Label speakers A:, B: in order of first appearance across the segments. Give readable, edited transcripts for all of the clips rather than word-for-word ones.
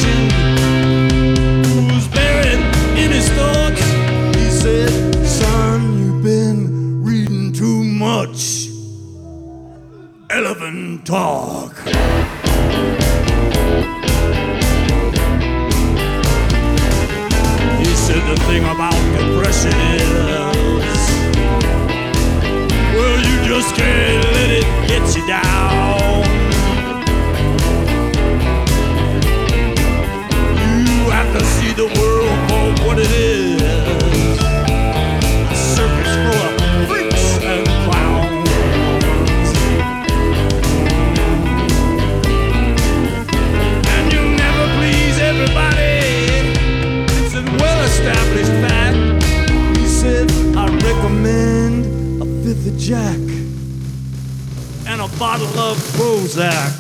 A: depression was buried in his thoughts. He said, son, you've been reading too much elephant talk. He said the thing about depression is, well, you just can't let it get you down. You have to see the world for what it is. A circus full of freaks and clowns. And you never please everybody. It's a well-established fact. He said, I recommend a fifth of Jack and a bottle of Prozac.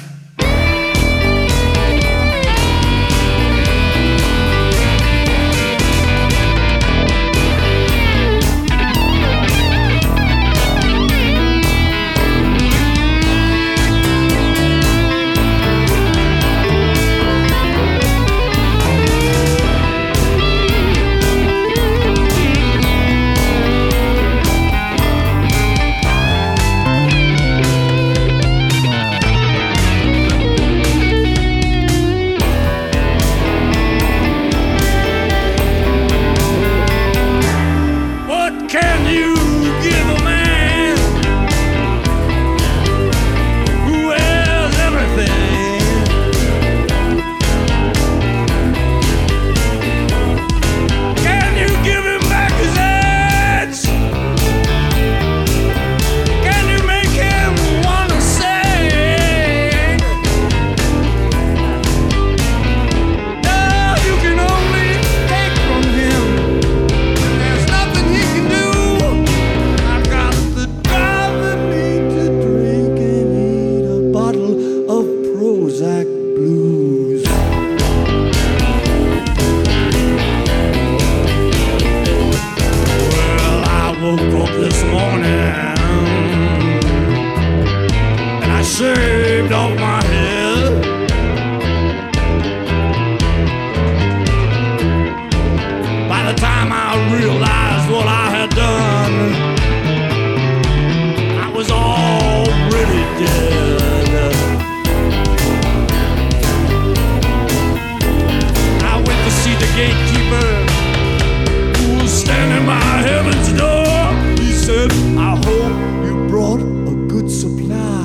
A: Shaved off my head. By the time I realized what I had done, I was already dead. I went to see the gatekeeper who was standing by heaven's door. He said, I hope you brought a good supply.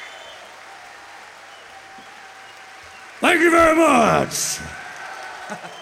A: Thank you very much.